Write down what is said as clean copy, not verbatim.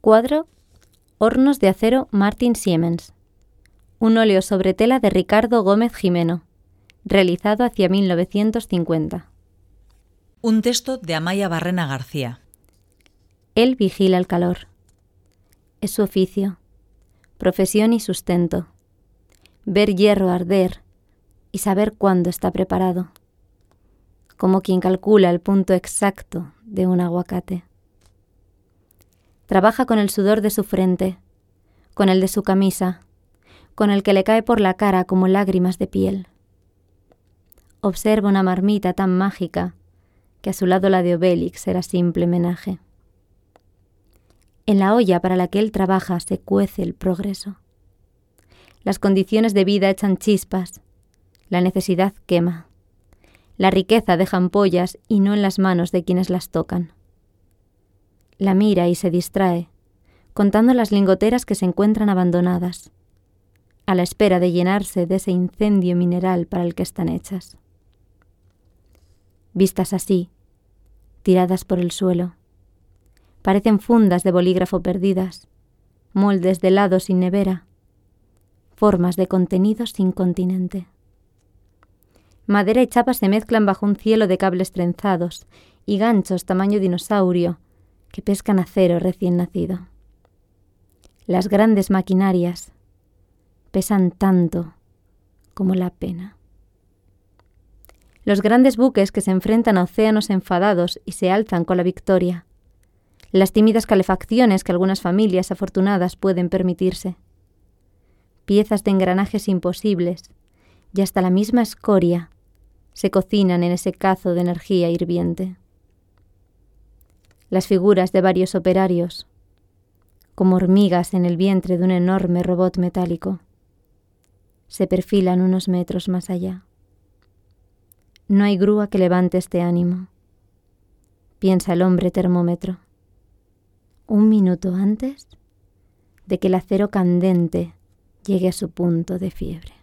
Cuadro Hornos de acero Martin Siemens. Un óleo sobre tela de Ricardo Gómez Jimeno, realizado hacia 1950. Un texto de Amaya Barrena García. Él vigila el calor. Es su oficio, profesión y sustento. Ver hierro arder y saber cuándo está preparado. Como quien calcula el punto exacto de un aguacate. Trabaja con el sudor de su frente, con el de su camisa, con el que le cae por la cara como lágrimas de piel. Observa una marmita tan mágica que a su lado la de Obélix era simple menaje. En la olla para la que él trabaja se cuece el progreso. Las condiciones de vida echan chispas, la necesidad quema. La riqueza deja ampollas y no en las manos de quienes las tocan. La mira y se distrae, contando las lingoteras que se encuentran abandonadas, a la espera de llenarse de ese incendio mineral para el que están hechas. Vistas así, tiradas por el suelo, parecen fundas de bolígrafo perdidas, moldes de helado sin nevera, formas de contenido sin continente. Madera y chapa se mezclan bajo un cielo de cables trenzados y ganchos tamaño dinosaurio que pescan acero recién nacido. Las grandes maquinarias pesan tanto como la pena. Los grandes buques que se enfrentan a océanos enfadados y se alzan con la victoria. Las tímidas calefacciones que algunas familias afortunadas pueden permitirse. Piezas de engranajes imposibles y hasta la misma escoria se cocinan en ese cazo de energía hirviente. Las figuras de varios operarios, como hormigas en el vientre de un enorme robot metálico, se perfilan unos metros más allá. No hay grúa que levante este ánimo, piensa el hombre termómetro. Un minuto antes de que el acero candente llegue a su punto de fiebre.